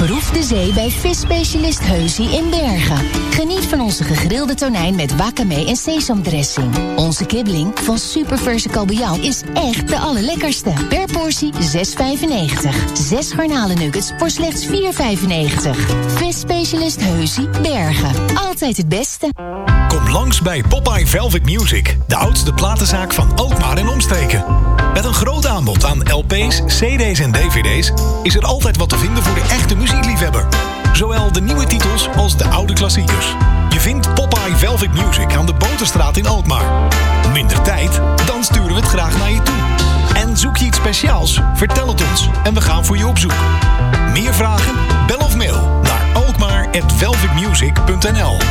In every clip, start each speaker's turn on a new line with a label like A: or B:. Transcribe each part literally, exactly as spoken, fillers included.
A: Proef de zee bij visspecialist Heusie in Bergen. Geniet van onze gegrilde tonijn met wakame en sesamdressing. Onze kibbeling van superverse kabeljauw is echt de allerlekkerste. Per portie zes vijfennegentig. Zes garnalennuggets voor slechts vier vijfennegentig. Visspecialist Heusie Bergen. Altijd het beste.
B: Kom langs bij Popeye Velvet Music, de oudste platenzaak van Alkmaar en omstreken. Met een groot aanbod aan L P's, C D's en D V D's is er altijd wat te vinden voor de echte muziekliefhebber. Zowel de nieuwe titels als de oude klassiekers. Je vindt Popeye Velvet Music aan de Boterstraat in Alkmaar. Minder tijd? Dan sturen we het graag naar je toe. En zoek je iets speciaals? Vertel het ons en we gaan voor je op zoek. Meer vragen? Bel of mail naar alkmaar at velvetmusic punt n l.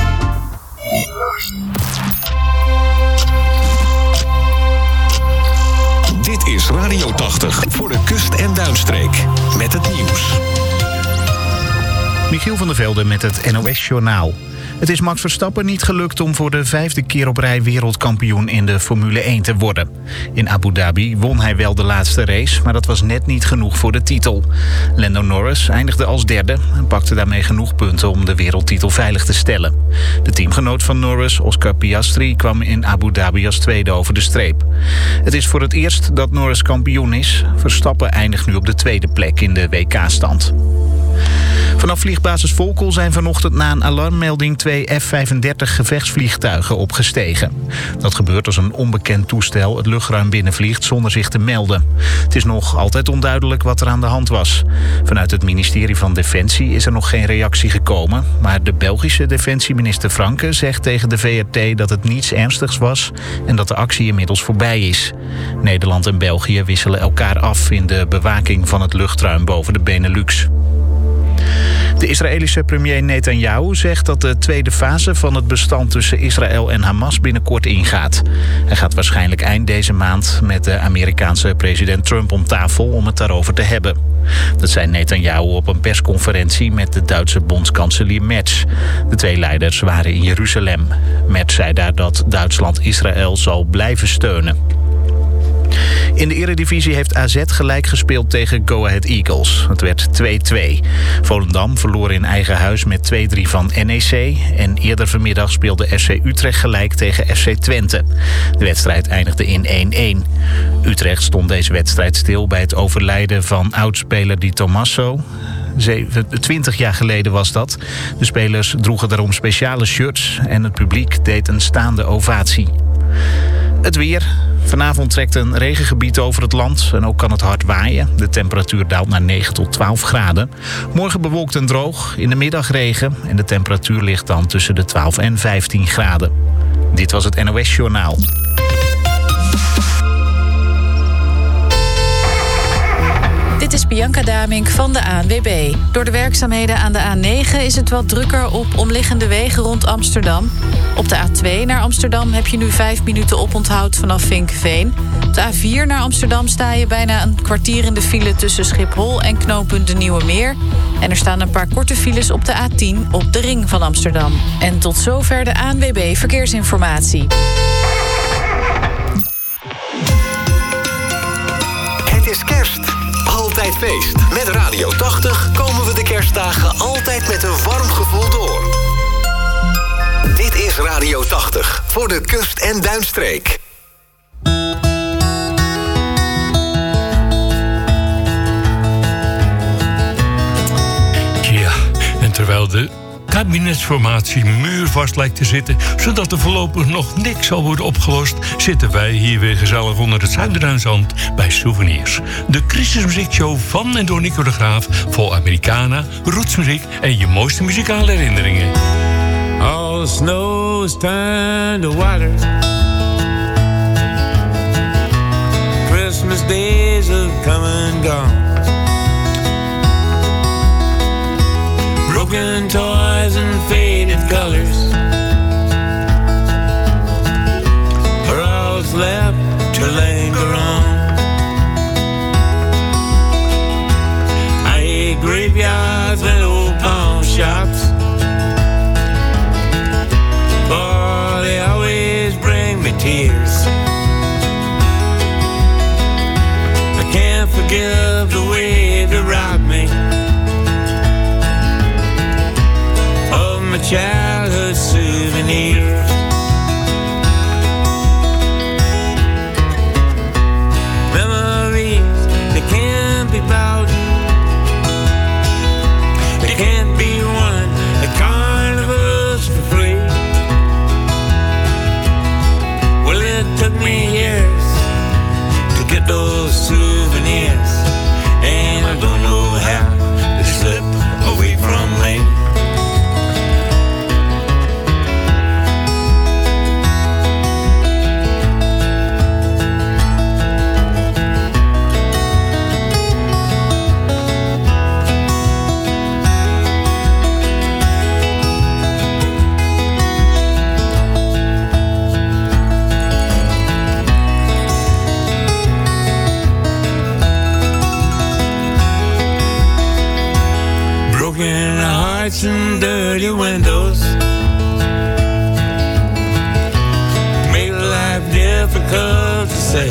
C: Dit is Radio tachtig voor de kust- en duinstreek. Met het nieuws.
D: Michiel van der Velde met het N O S-journaal. Het is Max Verstappen niet gelukt om voor de vijfde keer op rij wereldkampioen in de Formule één te worden. In Abu Dhabi won hij wel de laatste race, maar dat was net niet genoeg voor de titel. Lando Norris eindigde als derde en pakte daarmee genoeg punten om de wereldtitel veilig te stellen. De teamgenoot van Norris, Oscar Piastri, kwam in Abu Dhabi als tweede over de streep. Het is voor het eerst dat Norris kampioen is. Verstappen eindigt nu op de tweede plek in de W K-stand. Vanaf vliegbasis Volkel zijn vanochtend na een alarmmelding twee F vijfendertig gevechtsvliegtuigen opgestegen. Dat gebeurt als een onbekend toestel het luchtruim binnenvliegt zonder zich te melden. Het is nog altijd onduidelijk wat er aan de hand was. Vanuit het ministerie van Defensie is er nog geen reactie gekomen, maar de Belgische defensieminister Franke zegt tegen de V R T dat het niets ernstigs was en dat de actie inmiddels voorbij is. Nederland en België wisselen elkaar af in de bewaking van het luchtruim boven de Benelux. De Israëlische premier Netanyahu zegt dat de tweede fase van het bestand tussen Israël en Hamas binnenkort ingaat. Hij gaat waarschijnlijk eind deze maand met de Amerikaanse president Trump om tafel om het daarover te hebben. Dat zei Netanyahu op een persconferentie met de Duitse bondskanselier Merz. De twee leiders waren in Jeruzalem. Merz zei daar dat Duitsland Israël zal blijven steunen. In de Eredivisie heeft A Z gelijk gespeeld tegen Go Ahead Eagles. Het werd twee-twee. Volendam verloor in eigen huis met twee-drie van N E C. En eerder vanmiddag speelde F C Utrecht gelijk tegen F C Twente. De wedstrijd eindigde in één-één. Utrecht stond deze wedstrijd stil bij het overlijden van oudspeler Di Tommaso. twintig jaar geleden was dat. De spelers droegen daarom speciale shirts en het publiek deed een staande ovatie. Het weer. Vanavond trekt een regengebied over het land en ook kan het hard waaien. De temperatuur daalt naar negen tot twaalf graden. Morgen bewolkt en droog, in de middag regen en de temperatuur ligt dan tussen de twaalf en vijftien graden. Dit was het N O S-journaal.
E: Dit is Bianca Damink van de A N W B. Door de werkzaamheden aan de A negen is het wat drukker op omliggende wegen rond Amsterdam. Op de A twee naar Amsterdam heb je nu vijf minuten oponthoud vanaf Vinkeveen. Op de A vier naar Amsterdam sta je bijna een kwartier in de file tussen Schiphol en knooppunt De Nieuwe Meer. En er staan een paar korte files op de A tien op de ring van Amsterdam. En tot zover de A N W B Verkeersinformatie.
C: Het is kerst. Altijd feest. Met Radio tachtig komen we de kerstdagen altijd met een warm gevoel door. Dit is Radio tachtig voor de kust- en duinstreek.
F: Ja, en terwijl de kabinetsformatie muurvast lijkt te zitten, zodat er voorlopig nog niks zal worden opgelost, zitten wij hier weer gezellig onder het Zuiderduinzand bij Souvenirs. De crisismuziekshow van en door Nico de Graaf, vol Americana, rootsmuziek en je mooiste muzikale herinneringen.
G: All the snow is turned to water. Christmas days have come and gone. Broken toys and faded colors are all that's left to linger on. I hate graveyards and old pawn shops. Boy, they always bring me tears. I can't forgive the way they robbed me. childhood souvenirs. Memories, they can't be bought, they can't be won at carnivals for free. Well, it took me years to get those souvenirs, and I don't know how they slipped away from me. Broken hearts and dirty windows make life difficult to say.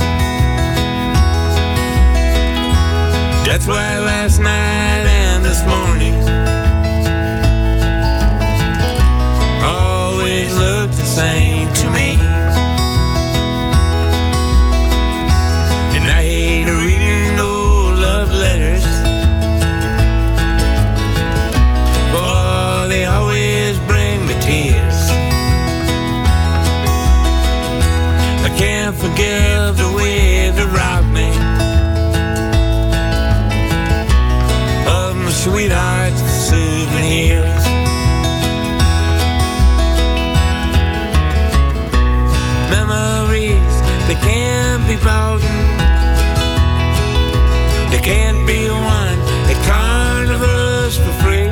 G: That's why last night and this morning always look the same to me. And I hate reading no love letters, they always bring me tears. I can't forgive the way they robbed me of my sweetheart's souvenirs. Memories, they can't be bought, they can't be won at carnivals for free.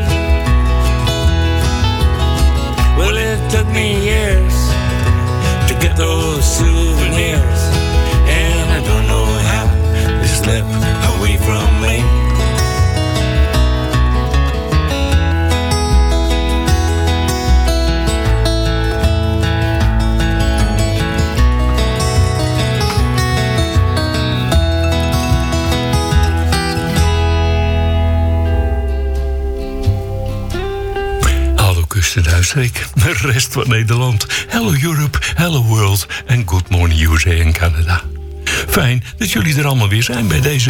G: Well, it took me years to get those souvenirs, and I don't know how they slipped away from me.
F: Duitselijk, de rest van Nederland. Hello Europe, hello world en good morning U S A en Canada. Fijn dat jullie er allemaal weer zijn bij deze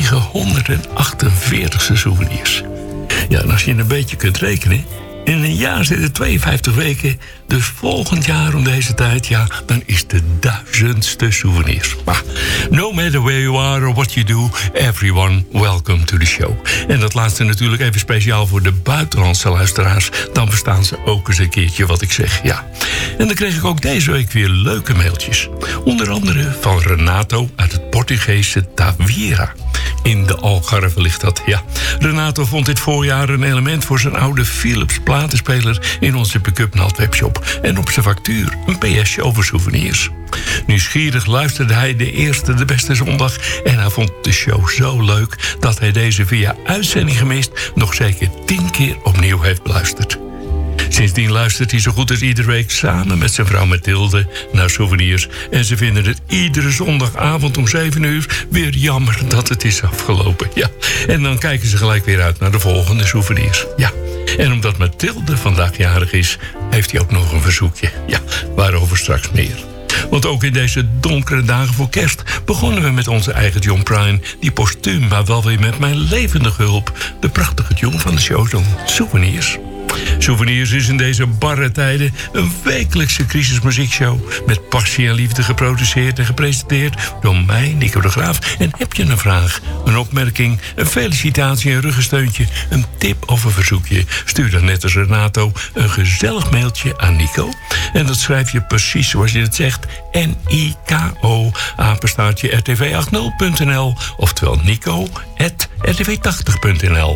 F: negenhonderdachtenveertigste souvenirs. Ja, en als je een beetje kunt rekenen, in een jaar zitten tweeënvijftig weken. Dus volgend jaar om deze tijd, ja, dan is de duizendste souvenirs. Maar no matter where you are or what you do, everyone, welcome to the show. En dat laatste natuurlijk even speciaal voor de buitenlandse luisteraars. Dan verstaan ze ook eens een keertje wat ik zeg, ja. En dan kreeg ik ook deze week weer leuke mailtjes. Onder andere van Renato uit het Portugese Tavira. In de Algarve ligt dat, ja. Renato vond dit voorjaar een element voor zijn oude Philips platenspeler in onze pick-up Nat webshop. En op zijn factuur een P S'je over souvenirs. Nieuwsgierig luisterde hij de eerste de beste zondag en hij vond de show zo leuk dat hij deze via uitzending gemist nog zeker tien keer opnieuw heeft beluisterd. Sindsdien luistert hij zo goed als iedere week samen met zijn vrouw Mathilde naar souvenirs. En ze vinden het iedere zondagavond om zeven uur weer jammer dat het is afgelopen. Ja. En dan kijken ze gelijk weer uit naar de volgende souvenirs. Ja. En omdat Mathilde vandaag jarig is, heeft hij ook nog een verzoekje. Ja, waarover straks meer. Want ook in deze donkere dagen voor kerst begonnen we met onze eigen John Prine, die postuum, maar wel weer met mijn levendige hulp, de prachtige tune van de show, zo'n Souvenirs. Souvenirs is in deze barre tijden een wekelijkse crisismuziekshow met passie en liefde geproduceerd en gepresenteerd door mij, Nico de Graaf. En heb je een vraag, een opmerking, een felicitatie, een ruggensteuntje, een tip of een verzoekje? Stuur dan net als Renato een gezellig mailtje aan Nico. En dat schrijf je precies zoals je het zegt, N I K O, apenstaartje R T V achtig punt N L, oftewel Nico at R T V tachtig punt N L.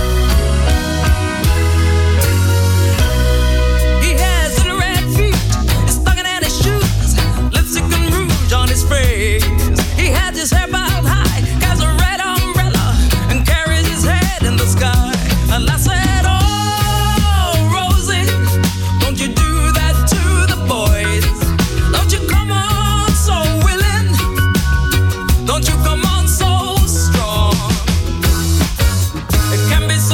H: He had his hair bowed high, has a red umbrella, and carries his head in the sky. And I said, oh, Rosie, don't you do that to the boys. Don't you come on so willing, don't you come on so strong. It can be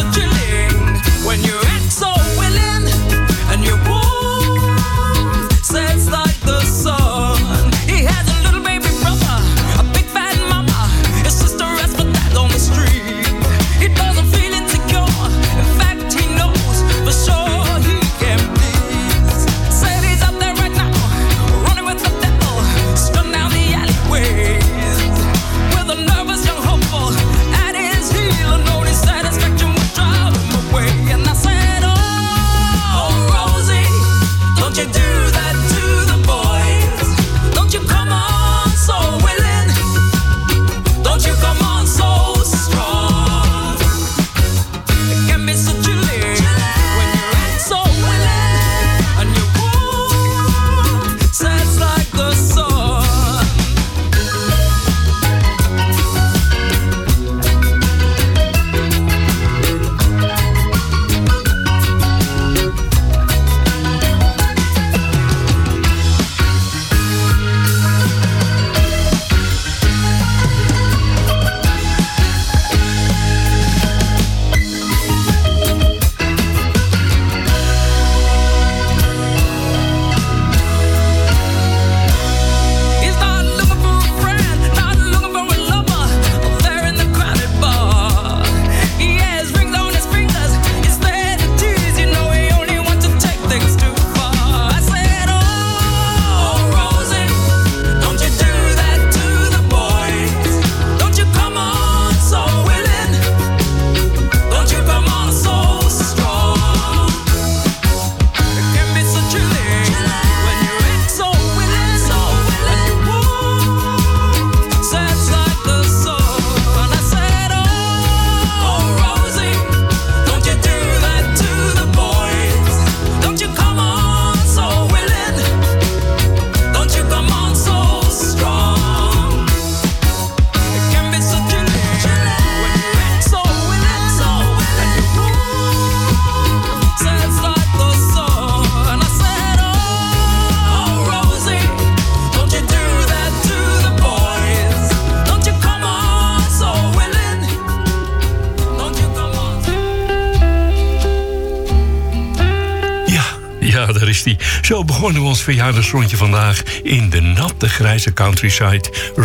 F: Ja, daar is die. Zo begonnen we ons verjaardagsrondje vandaag in de natte grijze countryside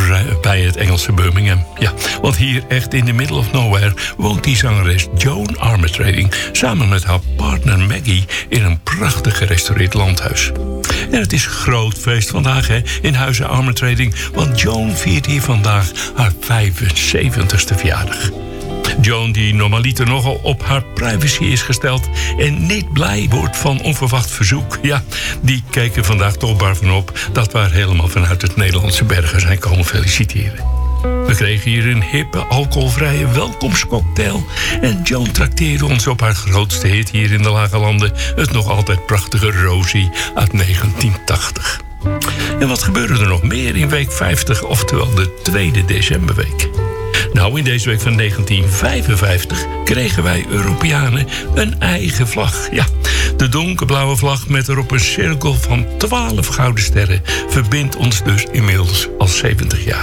F: bij het Engelse Birmingham. Ja, want hier echt in the middle of nowhere woont die zangeres Joan Armatrading samen met haar partner Maggie in een prachtig gerestaureerd landhuis. En het is groot feest vandaag hè, in Huizen Armatrading, want Joan viert hier vandaag haar vijfenzeventigste verjaardag. Joan, die normaliter nogal op haar privacy is gesteld en niet blij wordt van onverwacht verzoek, ja, die kijken vandaag toch bar van op dat we haar helemaal vanuit het Nederlandse Bergen zijn komen feliciteren. We kregen hier een hippe, alcoholvrije welkomstcocktail en Joan trakteerde ons op haar grootste hit hier in de Lage Landen, het nog altijd prachtige Rosie uit negentien tachtig. En wat gebeurde er nog meer in week vijftig, oftewel de tweede decemberweek? Nou, in deze week van negentien vijfenvijftig kregen wij Europeanen een eigen vlag. Ja, de donkerblauwe vlag met erop een cirkel van twaalf gouden sterren verbindt ons dus inmiddels al zeventig jaar.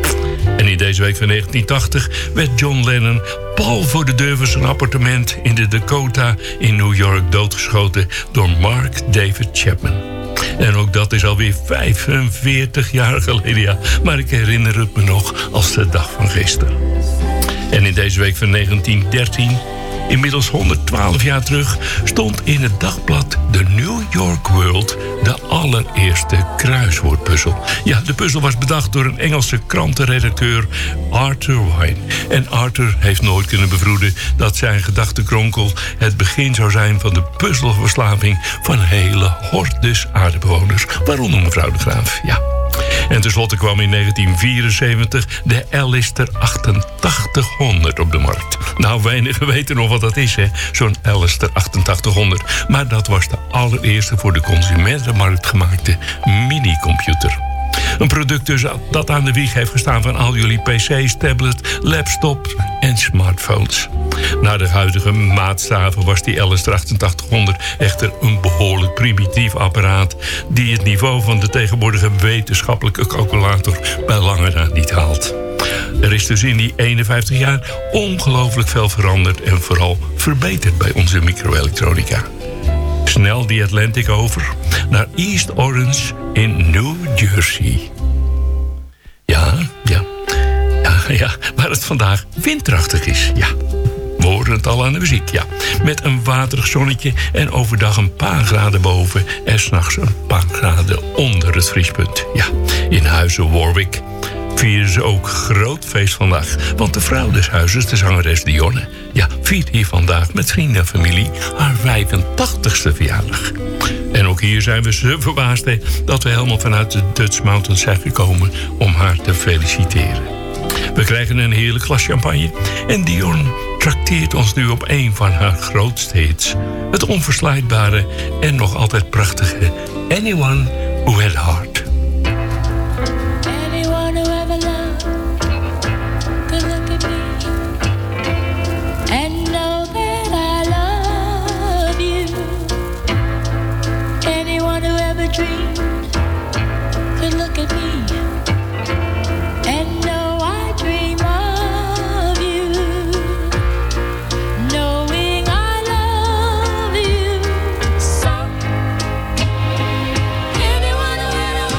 F: En in deze week van negentien tachtig werd John Lennon pal voor de deur van zijn appartement in de Dakota in New York doodgeschoten door Mark David Chapman. En ook dat is alweer vijfenveertig jaar geleden, ja. Maar ik herinner het me nog als de dag van gisteren. En in deze week van negentien dertien, inmiddels honderdtwaalf jaar terug, stond in het dagblad The New York World de allereerste kruiswoordpuzzel. Ja, de puzzel was bedacht door een Engelse krantenredacteur, Arthur Wine. En Arthur heeft nooit kunnen bevroeden dat zijn gedachtenkronkel het begin zou zijn van de puzzelverslaving van hele hordes aardbewoners, waaronder mevrouw de Graaf. Ja. En tenslotte kwam in negentien vierenzeventig de Alistair achtentachtighonderd op de markt. Nou, weinigen weten nog wat dat is, hè, zo'n Alistair achtentachtighonderd. Maar dat was de allereerste voor de consumentenmarkt gemaakte minicomputer. Een product dus dat aan de wieg heeft gestaan van al jullie pc's, tablets, laptops en smartphones. Naar de huidige maatstaven was die Alistair achtentachtighonderd echter een behoorlijk primitief apparaat die het niveau van de tegenwoordige wetenschappelijke calculator bij lange na niet haalt. Er is dus in die eenenvijftig jaar ongelooflijk veel veranderd en vooral verbeterd bij onze microelektronica. Snel die Atlantic over naar East Orange in New Jersey. Ja, ja, ja, ja, waar het vandaag windkrachtig is, ja. We horen het al aan de muziek, ja. Met een waterig zonnetje en overdag een paar graden boven en 's nachts een paar graden onder het vriespunt. Ja, in Huizen Warwick vieren ze ook groot feest vandaag. Want de vrouw des huizes, de zangeres Dionne, ja, viert hier vandaag met vrienden en familie haar vijfentachtigste verjaardag. En ook hier zijn we zo verbaasd hè, dat we helemaal vanuit de Dutch Mountains zijn gekomen om haar te feliciteren. We krijgen een heerlijk glas champagne en Dion trakteert ons nu op een van haar grootste hits. Het onverslijdbare en nog altijd prachtige Anyone Who Had a Heart.
I: Anyone who had a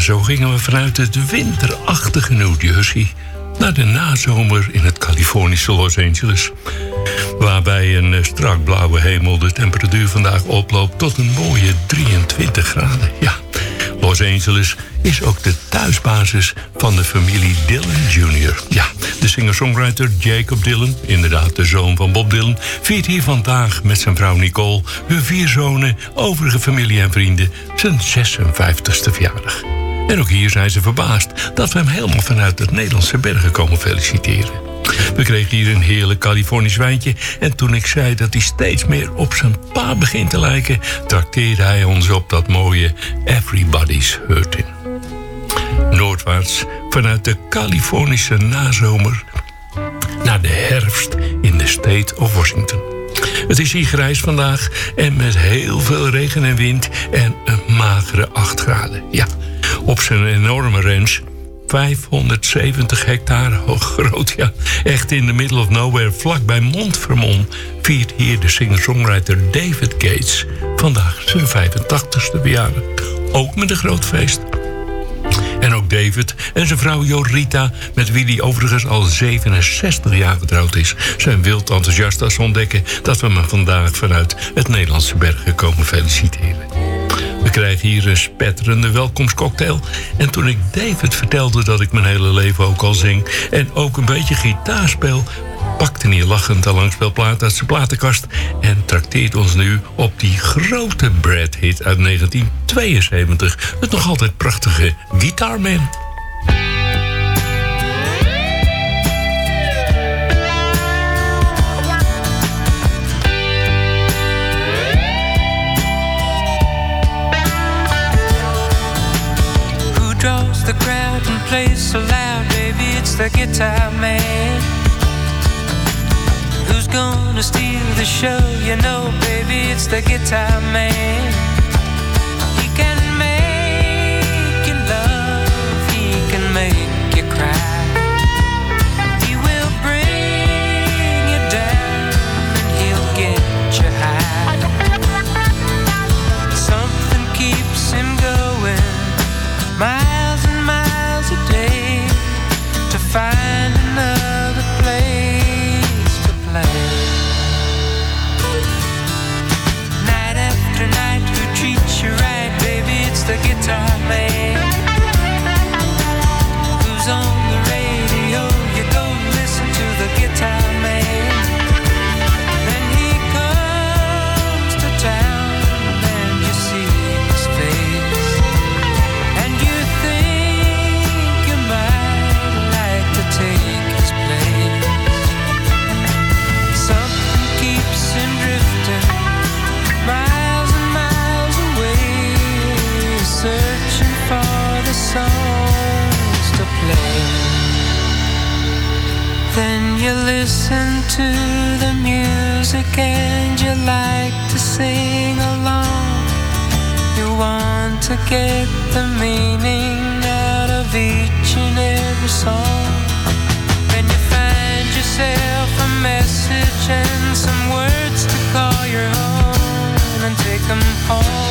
F: zo gingen we vanuit het winterachtige New Jersey naar de nazomer in het Californische Los Angeles, waarbij een strak blauwe hemel de temperatuur vandaag oploopt tot een mooie drieëntwintig graden. Ja, Los Angeles is ook de thuisbasis van de familie Dylan junior Ja, de singer-songwriter Jacob Dylan, inderdaad de zoon van Bob Dylan, viert hier vandaag met zijn vrouw Nicole, hun vier zonen, overige familie en vrienden zijn zesenvijftigste verjaardag. En ook hier zijn ze verbaasd dat we hem helemaal vanuit het Nederlandse bergen komen feliciteren. We kregen hier een heerlijk Californisch wijntje en toen ik zei dat hij steeds meer op zijn pa begint te lijken, trakteerde hij ons op dat mooie Everybody's Hurting. Noordwaarts vanuit de Californische nazomer naar de herfst in de State of Washington. Het is hier grijs vandaag en met heel veel regen en wind en een magere acht graden. Ja, op zijn enorme ranch, vijfhonderdzeventig hectare groot, ja, echt in the middle of nowhere, vlakbij Mont-Vermont, viert hier de singer-songwriter David Gates vandaag zijn vijfentachtigste verjaardag. Ook met een groot feest. En ook David en zijn vrouw Jorita, met wie hij overigens al zevenenzestig jaar getrouwd is, zijn wild enthousiast als ze ontdekken dat we hem vandaag vanuit het Nederlandse bergen komen feliciteren. We krijgen hier een spetterende welkomstcocktail. En toen ik David vertelde dat ik mijn hele leven ook al zing en ook een beetje gitaar speel, pakte hij lachend een langspeelplaat uit zijn platenkast en trakteert ons nu op die grote Brad-hit uit negentien tweeënzeventig. Het nog altijd prachtige Guitar Man.
I: Draws the crowd and plays so loud, baby, it's the Guitar Man. Who's gonna steal the show? You know, baby, it's the Guitar Man. He can make you love, he can make you cry. He will bring you down and he'll get you high. Something keeps him going, miles and miles a day, to find another place to play. Night after night, who treats you right, baby, it's the Guitar Man. Who's on the radio, you go listen to the Guitar Man. Then he comes to town and you see his face, and you think you might like to take his place. Something keeps him drifting, miles and miles away, searching for the songs to play. Then you listen to the music and you like to sing along. You want to get the meaning out of each and every song. Then you find yourself a message and some words to call your own and take them home.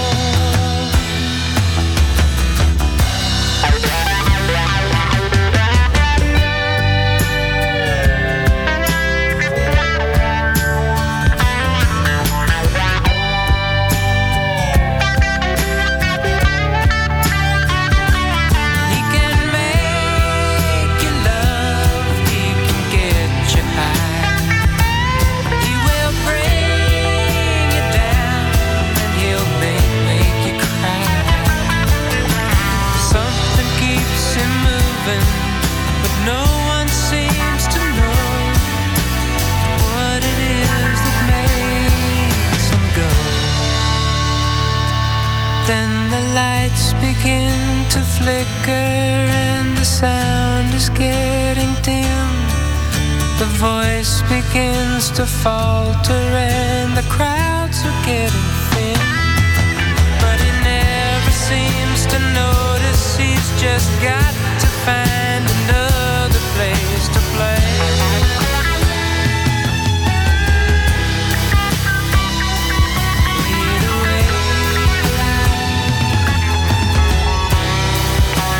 I: He can make you love, he can get you high. He will bring you down and he'll make, make you cry. Something keeps him moving, but no one seems to know what it is that makes him go. Then the lights begin to flicker and the sound is getting dim. The voice begins to falter and the crowds are getting thin. But he never seems to notice, he's just got to find another place to play. Fade away.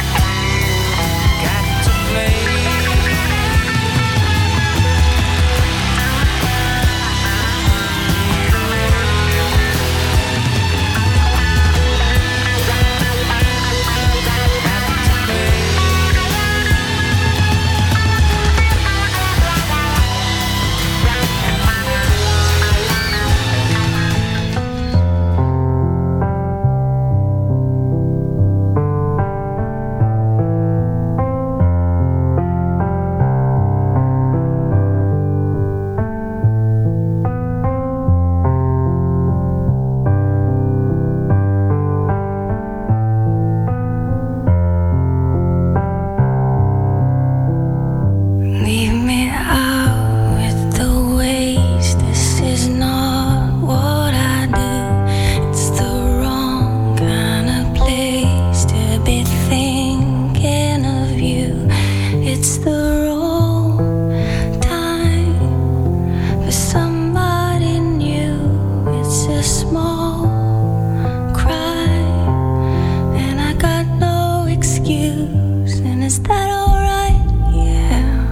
J: small cry, and I got no excuse. And is that alright? Yeah.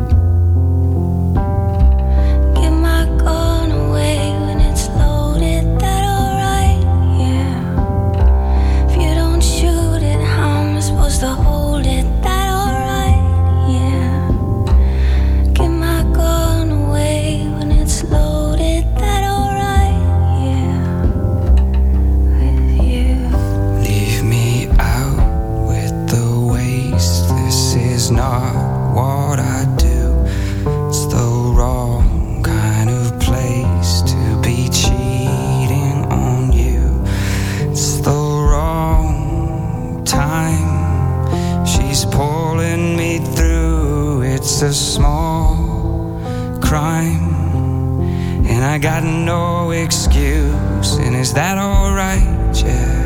J: Give my gun away when it's loaded. That alright? Yeah. If you don't shoot it, how am I supposed to hold it? That alright? Yeah. Give my gun away when it's loaded. That alright? Yeah. With you.
I: Leave me out with the waste. This is not what I do. It's the wrong kind of place to be cheating on you. It's the wrong time. She's pulling me through. It's a small crime, and I got no excuse. And is that alright? Yeah.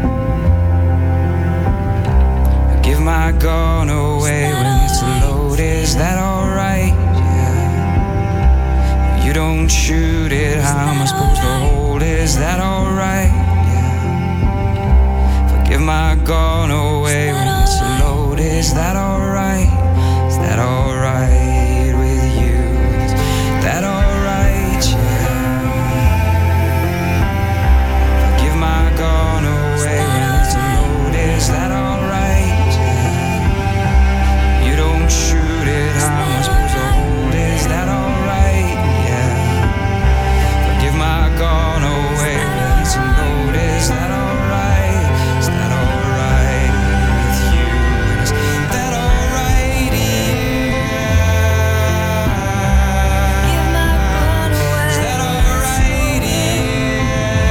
I: Give my gun away when it's loaded. Is that alright? Yeah. You don't shoot it, how am I supposed to hold it? Is that alright? Yeah. Give my gun away when it's loaded. Is that alright? Is that alright with you? Is that alright? Yeah. Give my gun away when it's loaded. Is that alright? Shoot it, how am I supposed to hold it? Is that alright? Yeah. But give my gun away when it's loaded. Is that alright? Is that alright with you? Is that alright? Yeah. Give my gun away. Is that alright? Yeah.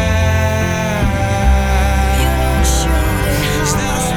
I: You don't shoot it. Is that alright?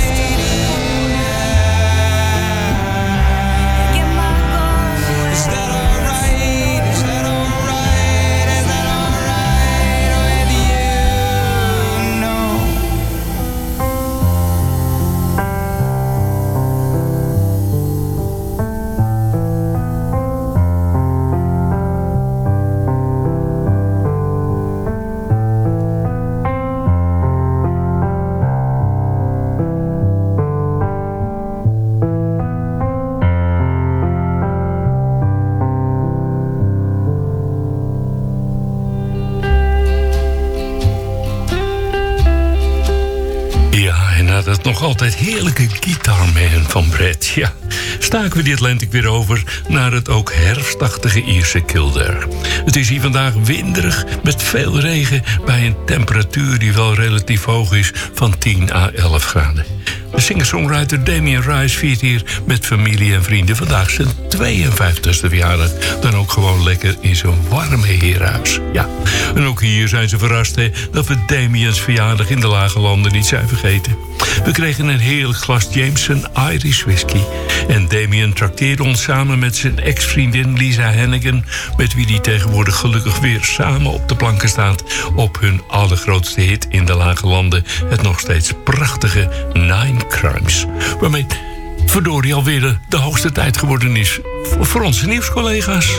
F: Nog altijd heerlijke Guitar Man van Brett. Ja, staken we die Atlantic weer over naar het ook herfstachtige Ierse Kildare. Het is hier vandaag winderig met veel regen bij een temperatuur die wel relatief hoog is van tien à elf graden. De singer-songwriter Damien Rice viert hier met familie en vrienden vandaag zijn tweeënvijftigste verjaardag. Dan ook gewoon lekker in zijn warme heerhuis. Ja, en ook hier zijn ze verrast hè, dat we Damien's verjaardag in de lage landen niet zijn vergeten. We kregen een heerlijk glas Jameson Irish whisky. En Damien trakteerde ons samen met zijn ex-vriendin Lisa Hannigan, met wie hij tegenwoordig gelukkig weer samen op de planken staat, op hun allergrootste hit in de lage landen, het nog steeds prachtige Nine Crimes. Waarmee verdorie alweer de, de hoogste tijd geworden is voor, voor onze nieuwscollega's.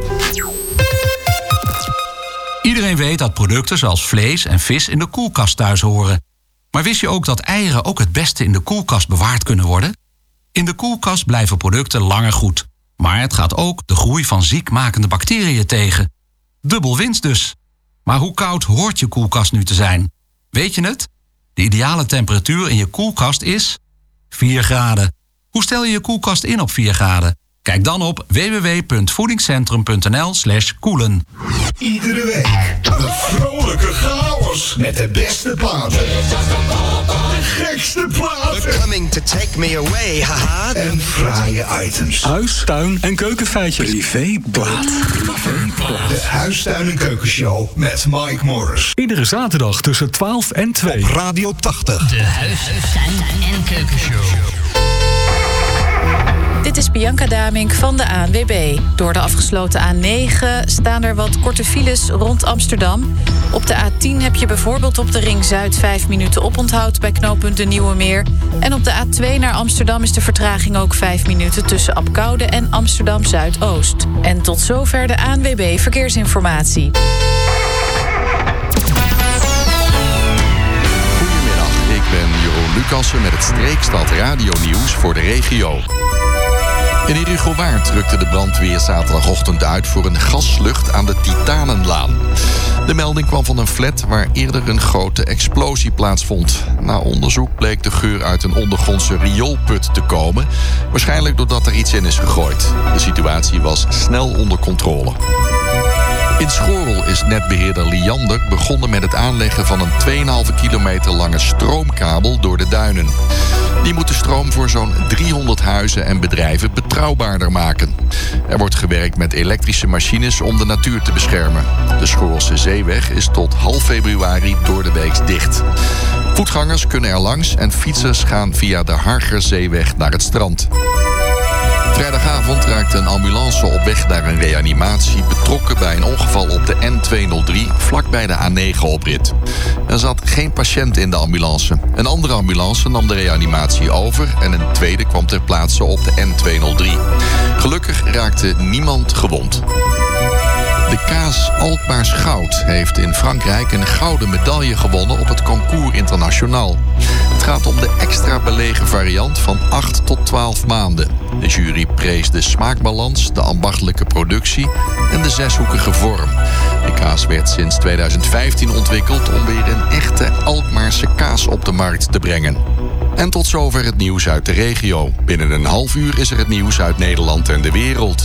K: Iedereen weet dat producten zoals vlees en vis in de koelkast thuis horen. Maar wist je ook dat eieren ook het beste in de koelkast bewaard kunnen worden? In de koelkast blijven producten langer goed. Maar het gaat ook de groei van ziekmakende bacteriën tegen. Dubbel winst dus. Maar hoe koud hoort je koelkast nu te zijn? Weet je het? De ideale temperatuur in je koelkast is vier graden. Hoe stel je je koelkast in op vier graden? Kijk dan op w w w punt voedingscentrum punt n l slash koelen.
L: Iedere week een vrolijke chaos met de beste platen. De gekste platen.
M: They're coming to take me away, haha.
L: En fraaie items.
N: Huis, tuin en keukenfeitjes. Privéplaat.
L: De Huistuin- en Keukenshow met Mike Morris.
N: Iedere zaterdag tussen twaalf en twee.
L: Op Radio tachtig.
O: De Huistuin- en Keukenshow.
E: Dit is Bianca Damink van de A N W B. Door de afgesloten A negen staan er wat korte files rond Amsterdam. Op de A tien heb je bijvoorbeeld op de Ring Zuid vijf minuten oponthoud bij knooppunt De Nieuwe Meer. En op de A twee naar Amsterdam is de vertraging ook vijf minuten tussen Apkoude en Amsterdam Zuidoost. En tot zover de A N W B Verkeersinformatie.
P: Jansen met het Streekstad radionieuws voor de regio. In Herugowaard rukte de brandweer zaterdagochtend uit voor een gaslucht aan de Titanenlaan. De melding kwam van een flat waar eerder een grote explosie plaatsvond. Na onderzoek bleek de geur uit een ondergrondse rioolput te komen. Waarschijnlijk doordat er iets in is gegooid. De situatie was snel onder controle. In Schorrel is netbeheerder Liander begonnen met het aanleggen van een twee komma vijf kilometer lange stroomkabel door de duinen. Die moet de stroom voor zo'n driehonderd huizen en bedrijven betrouwbaarder maken. Er wordt gewerkt met elektrische machines om de natuur te beschermen. De Schorrelse Zeeweg is tot half februari door de week dicht. Voetgangers kunnen er langs en fietsers gaan via de Hargerzeeweg naar het strand. Vrijdagavond raakte een ambulance op weg naar een reanimatie betrokken bij een ongeval op de N tweehonderddrie vlakbij de A negen oprit. Er zat geen patiënt in de ambulance. Een andere ambulance nam de reanimatie over en een tweede kwam ter plaatse op de N tweehonderddrie. Gelukkig raakte niemand gewond. De kaas Alkmaars Goud heeft in Frankrijk een gouden medaille gewonnen op het Concours International. Het gaat om de extra belegen variant van acht tot twaalf maanden. De jury prees de smaakbalans, de ambachtelijke productie en de zeshoekige vorm. De kaas werd sinds tweeduizend vijftien ontwikkeld om weer een echte Alkmaarse kaas op de markt te brengen. En tot zover het nieuws uit de regio. Binnen een half uur is er het nieuws uit Nederland en de wereld.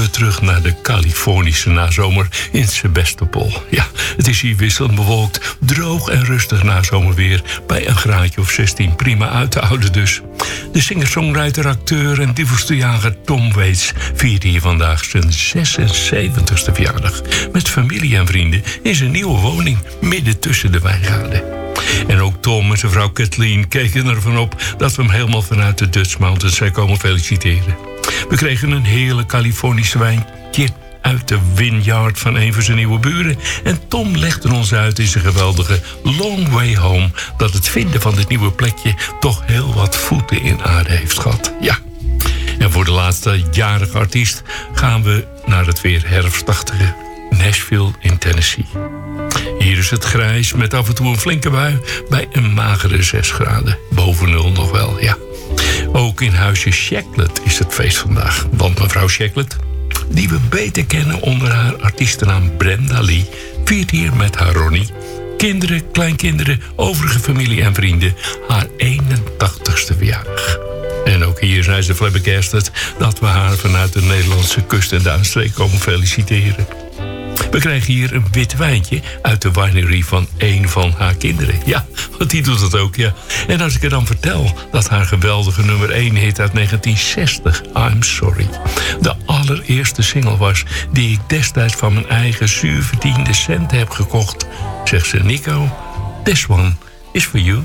F: we terug naar de Californische nazomer in Sebastopol. Ja, het is hier wisselend bewolkt, droog en rustig nazomerweer bij een graadje of zestien. Prima uit te houden dus. De singer-songwriter, acteur en divorcejager Tom Waits viert hier vandaag zijn zesenzeventigste verjaardag met familie en vrienden in zijn nieuwe woning midden tussen de wijngaarden. En ook Tom en zijn vrouw Kathleen keken ervan op dat we hem helemaal vanuit de Dutch Mountains zijn komen feliciteren. We kregen een heerlijk Californisch wijntje uit de vineyard van een van zijn nieuwe buren. En Tom legde ons uit in zijn geweldige Long Way Home dat het vinden van dit nieuwe plekje toch heel wat voeten in aarde heeft gehad. Ja. En voor de laatste jarige artiest gaan we naar het weer herfstachtige Nashville in Tennessee. Hier is het grijs met af en toe een flinke bui bij een magere zes graden. Boven nul nog wel, ja. Ook in huisje Shacklet is het feest vandaag. Want mevrouw Shacklet, die we beter kennen onder haar artiestennaam Brenda Lee, viert hier met haar Ronnie, kinderen, kleinkinderen, overige familie en vrienden haar eenentachtigste verjaardag. En ook hier zijn ze flabbergasted dat we haar vanuit de Nederlandse kust en duinstreek komen feliciteren. We krijgen hier een wit wijntje uit de winery van één van haar kinderen. Ja, want die doet dat ook, ja. En als ik er dan vertel dat haar geweldige nummer één hit uit negentien zestig, I'm Sorry, de allereerste single was die ik destijds van mijn eigen zuur verdiende cent heb gekocht, zegt ze: Nico, this one is for you.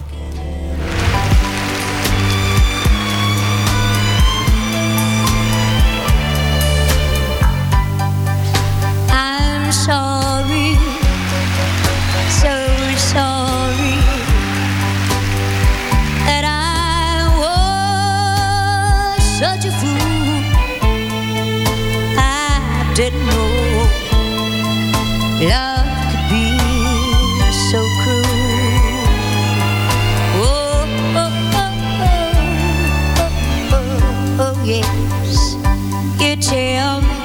J: Sorry, so sorry that I was such a fool. I didn't know love could be so cruel. Oh, oh, oh, oh, oh, oh, yes. You tell me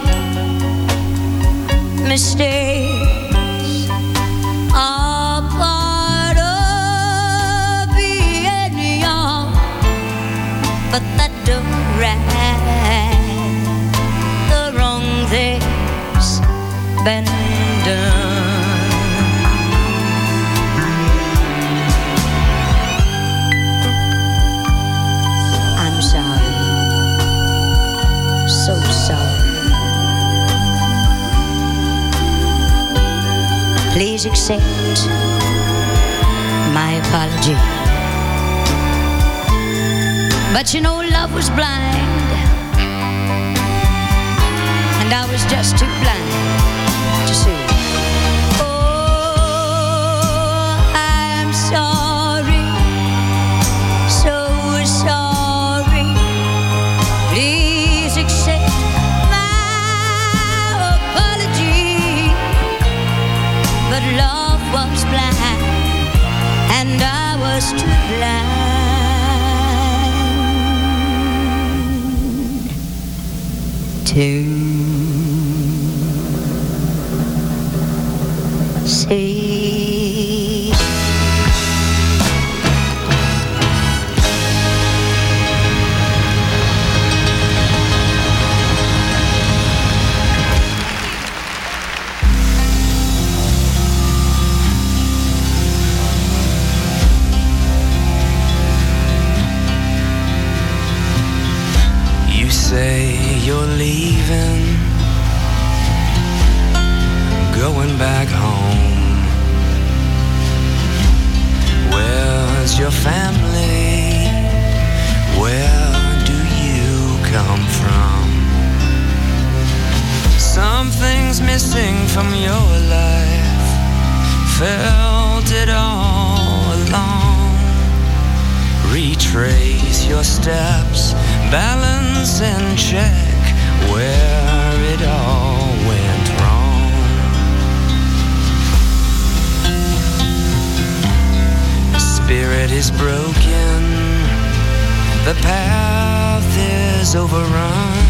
J: mistakes are part of being young, but that don't right the wrong things been done. I'm sorry, so sorry. Please accept my apology. But you know love was blind, and I was just too blind to see. Oh, I'm sorry, so sorry. Please accept my apology. But love was blind, and I was too blind to see.
I: Say you're leaving, going back home. Where's your family? Where do you come from? Something's missing from your life. Felt it all along. Retrace your steps, balance and check where it all went wrong. Spirit is broken, the path is overrun.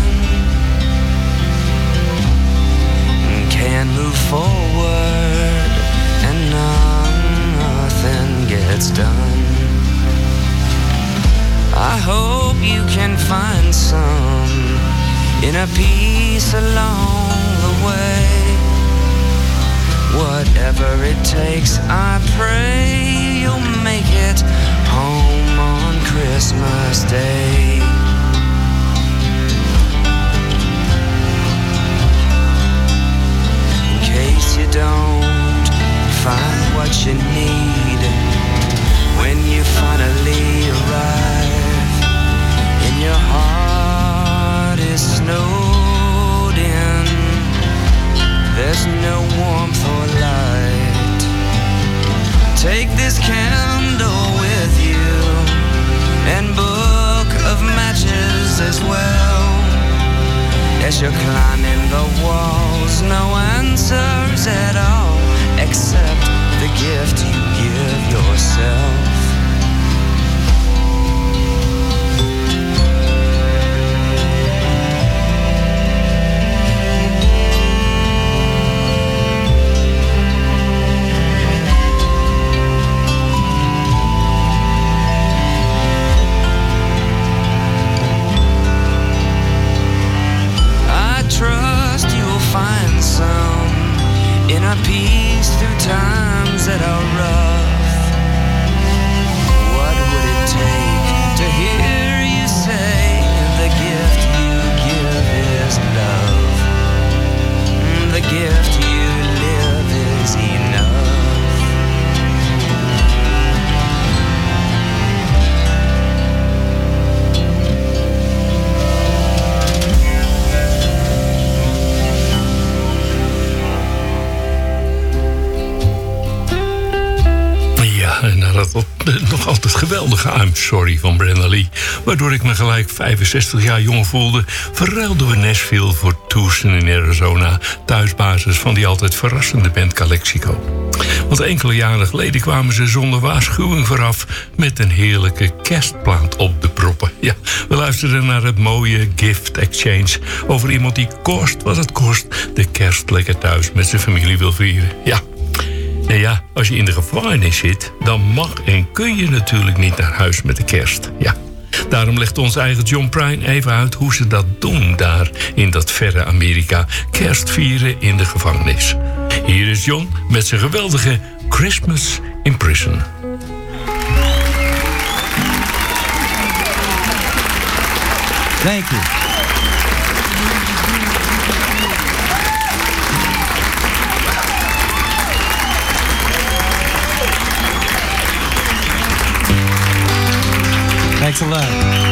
I: Can't move forward and nothing gets done. I hope you can find some inner peace along the way. Whatever it takes, I pray you'll make it home on Christmas Day. In case you don't find what you need when you finally arrive, and your heart is snowed in, there's no warmth or light. Take this candle with you and book of matches as well. As you're climbing the walls, no answers at all except the gift you give yourself. Find some inner peace through times that are rough. What would it take to hear you say the gift you give is love? The gift you live is enough.
F: En na dat nog altijd geweldige I'm Sorry van Brenda Lee, waardoor ik me gelijk vijfenzestig jaar jonger voelde, verruilden we Nashville voor Tucson in Arizona, thuisbasis van die altijd verrassende band Calexico. Want enkele jaren geleden kwamen ze zonder waarschuwing vooraf met een heerlijke kerstplaat op de proppen. Ja, we luisterden naar het mooie Gift Exchange over iemand die kost wat het kost de kerst lekker thuis met zijn familie wil vieren. Ja. Nou ja, als je in de gevangenis zit, dan mag en kun je natuurlijk niet naar huis met de kerst. Ja, daarom legt ons eigen John Prine even uit hoe ze dat doen daar in dat verre Amerika. Kerst vieren in de gevangenis. Hier is John met zijn geweldige Christmas in Prison.
Q: Thank you. Thanks a lot.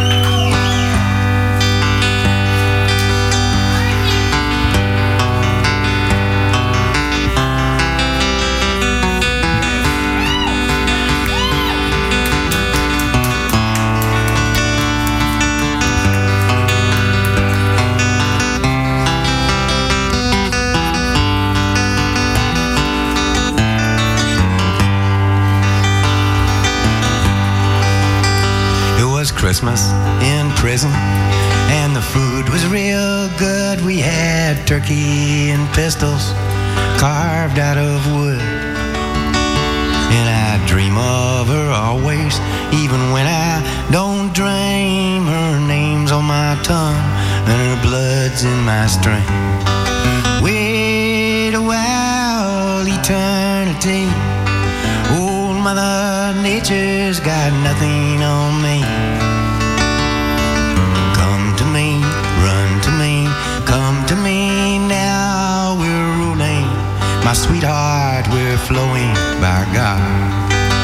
Q: Christmas in prison, and the food was real good. We had turkey and pistols carved out of wood, and I dream of her always, even when I don't dream. Her name's on my tongue and her blood's in my string. Wait a while, eternity, old Mother Nature's got nothing on me. Come to me now, we're ruling. My sweetheart, we're flowing by God.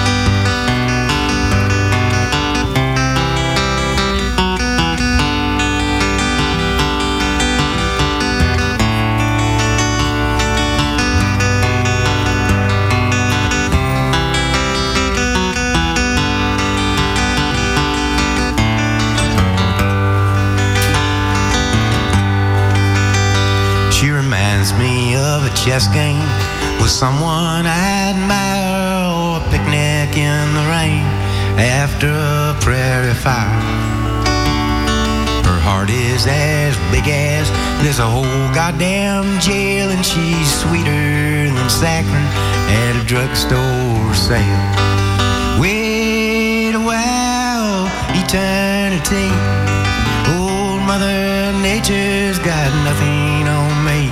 Q: Me of a chess game with someone I admire, or a picnic in the rain after a prairie fire. Her heart is as big as this whole goddamn jail, and she's sweeter than saccharin at a drugstore sale. Wait a while, eternity, old Mother Nature's got nothing on me.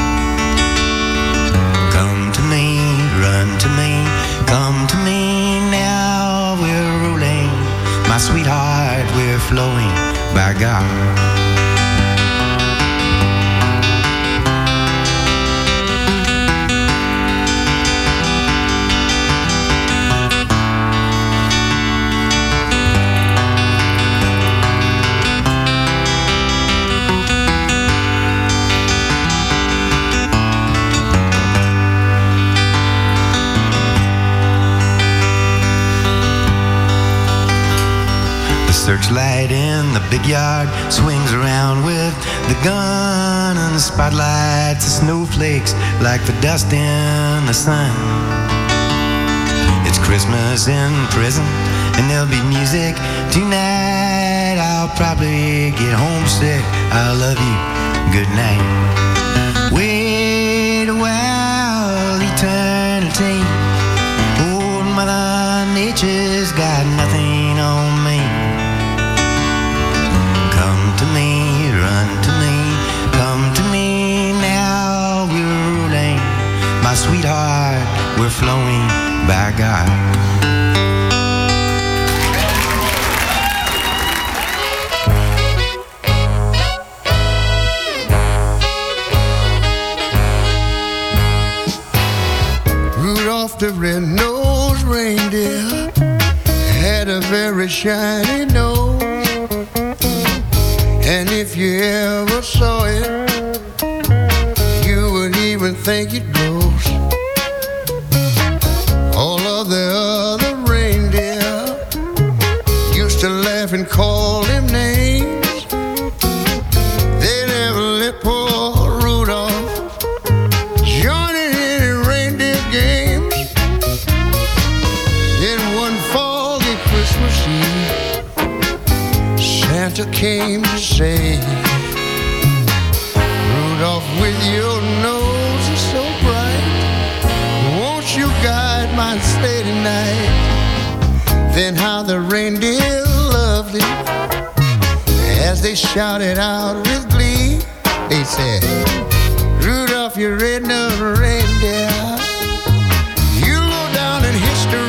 Q: Come to me, run to me, come to me now. We're rolling, my sweetheart, we're flowing, by God. Searchlight in the big yard swings around with the gun, and the spotlights the snowflakes like the dust in the sun. It's Christmas in prison and there'll be music tonight. I'll probably get homesick. I love you. Good night. Wait a while, eternity. Old Mother Nature's got nothing on me. Come to me, run to me, come to me now. We're rolling, my sweetheart, we're flowing, by God.
R: Rudolph the red-nosed reindeer had a very shiny nose. And if you ever saw it, you would even think it glows. All of the other reindeer used to laugh and call him names. They never let poor Rudolph join in any reindeer games. Then one foggy Christmas Eve, Santa came to say, Rudolph, with your nose is so bright, won't you guide my sleigh tonight? Then how the reindeer loved it as they shouted out with glee. They said, Rudolph, you red-nosed reindeer, you'll go down in history.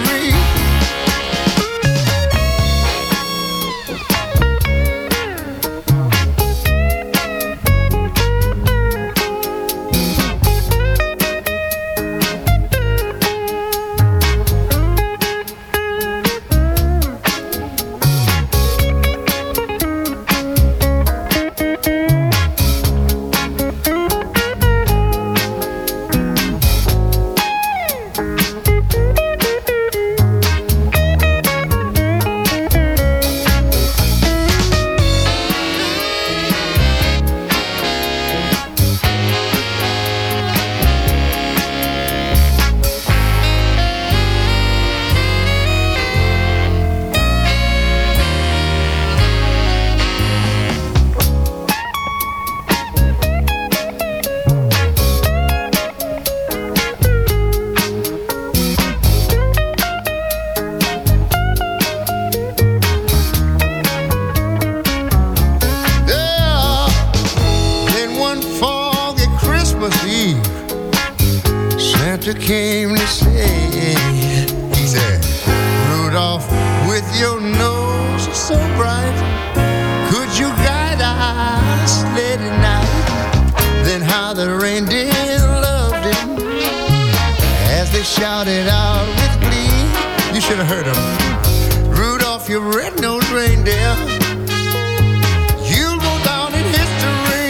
R: Came to say, he said, Rudolph, with your nose so bright, could you guide our sleigh tonight? Then how the reindeer loved him as they shouted out with glee. You should have heard them. Rudolph, your red-nosed reindeer, you'll go down in history.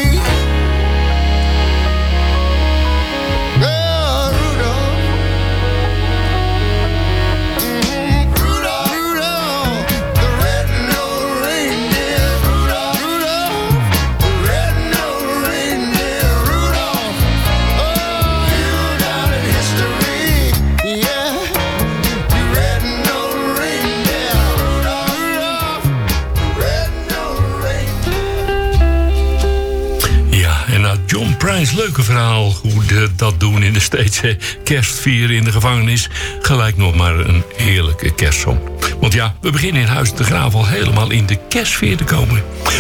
F: Prijs, leuke verhaal hoe de, dat doen in de States. Hè. Kerst vieren in de gevangenis, gelijk nog maar een heerlijke kerstsong. Want ja, we beginnen in Huis te Graaf al helemaal in de kerstsfeer te komen. We horen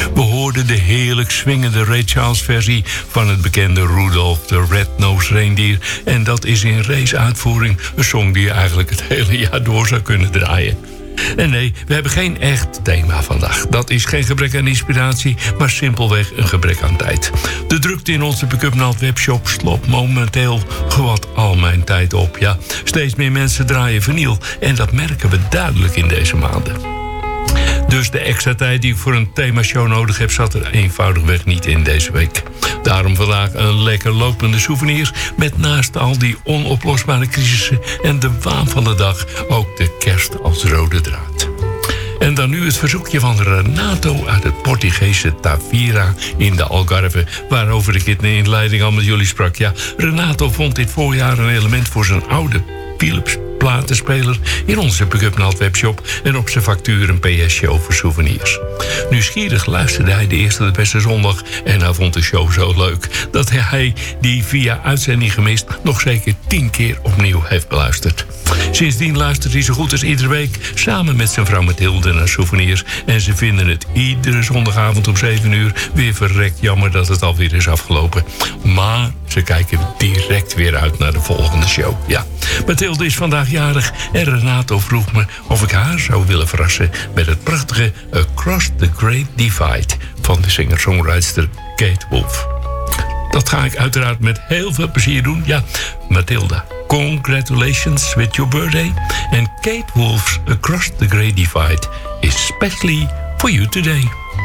F: hoorde de heerlijk swingende Ray Charles versie van het bekende Rudolph the Red-Nosed Reindeer. En dat is in race-uitvoering een song die je eigenlijk het hele jaar door zou kunnen draaien. En nee, we hebben geen echt thema vandaag. Dat is geen gebrek aan inspiratie, maar simpelweg een gebrek aan tijd. De drukte in onze Pick-up Nalt webshop slopt momenteel gewat al mijn tijd op. Ja, steeds meer mensen draaien vinyl en dat merken we duidelijk in deze maanden. Dus de extra tijd die ik voor een themashow nodig heb, zat er eenvoudigweg niet in deze week. Daarom vandaag een lekker lopende souvenirs met naast al die onoplosbare crisissen en de waan van de dag ook de kerst als rode draad. En dan nu het verzoekje van Renato uit het Portugese Tavira in de Algarve, waarover ik in de inleiding al met jullie sprak. Ja, Renato vond dit voorjaar een element voor zijn oude Philips platenspeler in onze Pick-up Nalt webshop en op zijn factuur een P S-show voor souvenirs. Nieuwsgierig luisterde hij de eerste de beste zondag en hij vond de show zo leuk dat hij die via uitzending gemist nog zeker tien keer opnieuw heeft beluisterd. Sindsdien luistert hij zo goed als iedere week samen met zijn vrouw Mathilde naar souvenirs en ze vinden het iedere zondagavond om zeven uur weer verrekt jammer dat het alweer is afgelopen. Maar ze kijken direct weer uit naar de volgende show. Ja, Mathilde is vandaag jarig en Renato vroeg me of ik haar zou willen verrassen met het prachtige Across the Great Divide van de singer-songwriter Kate Wolf. Dat ga ik uiteraard met heel veel plezier doen. Ja, Mathilda, congratulations with your birthday. And Kate Wolf's Across the Great Divide is especially for you today.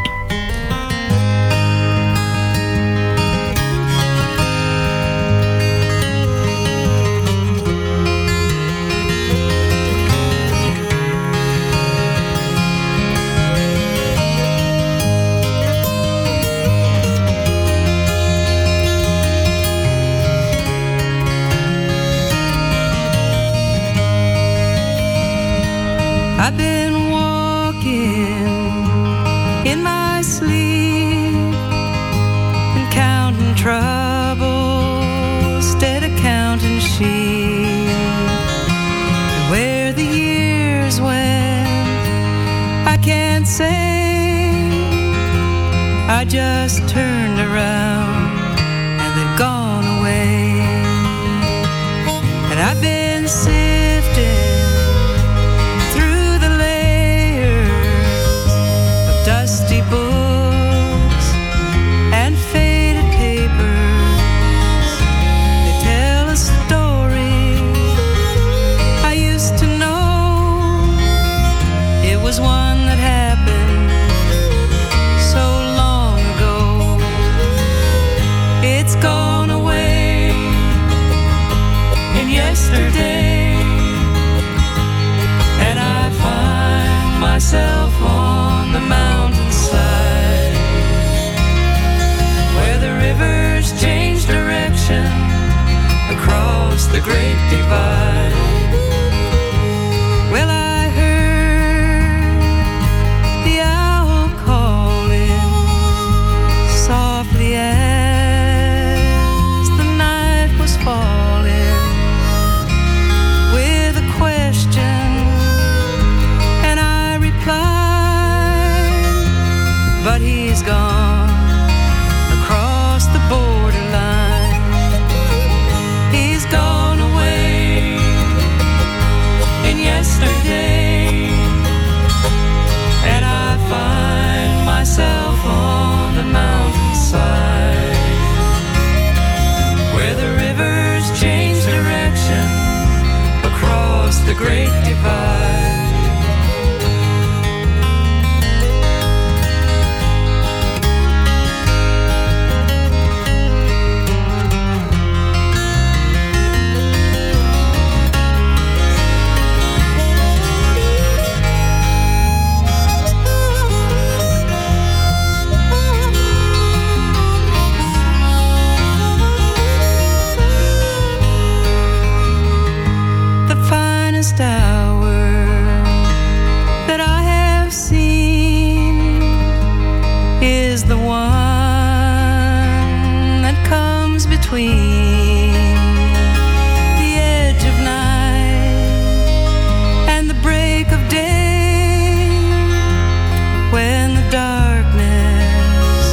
I: I've been walking in my sleep and counting troubles instead of counting sheep. And where the years went, I can't say. I just turned around and they've gone away. And I've been sifting dusty books and faded papers. They tell a story I used to know. It was one that happened so long ago. It's gone away in yesterday, and I find myself on the mountainside where the rivers change direction across the great divide. Well, I heard the owl calling softly as the night was falling with a question, and I replied, but he's gone across the borderline. He's gone away in yesterday, and I find myself on the mountainside where the rivers change direction across the great divide. Hour that I have seen is the one that comes between the edge of night and the break of day, when the darkness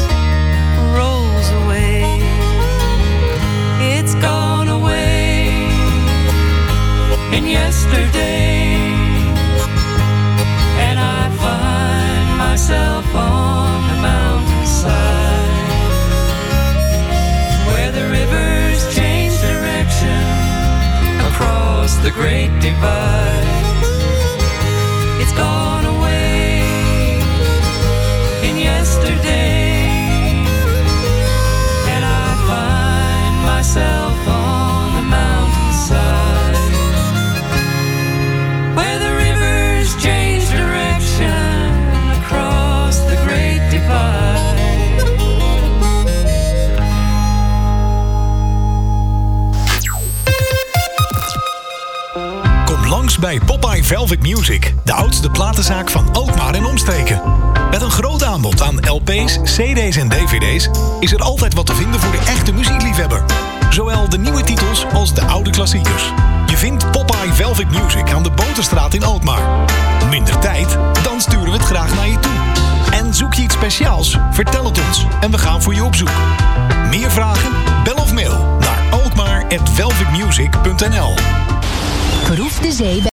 H: great divide. It's gone away in yesterday, and I find myself on the mountainside where the rivers change direction across the great divide.
B: Langs bij Popeye Velvet Music, de oudste platenzaak van Alkmaar en omstreken. Met een groot aanbod aan L P's, C D's en D V D's is er altijd wat te vinden voor de echte muziekliefhebber. Zowel de nieuwe titels als de oude klassiekers. Je vindt Popeye Velvet Music aan de Boterstraat in Alkmaar. Minder tijd? Dan sturen we het graag naar je toe. En zoek je iets speciaals? Vertel het ons en we gaan voor je op zoek. Meer vragen? Bel of mail naar alkmaar at velvet music punt n l.
A: Proef de zee bij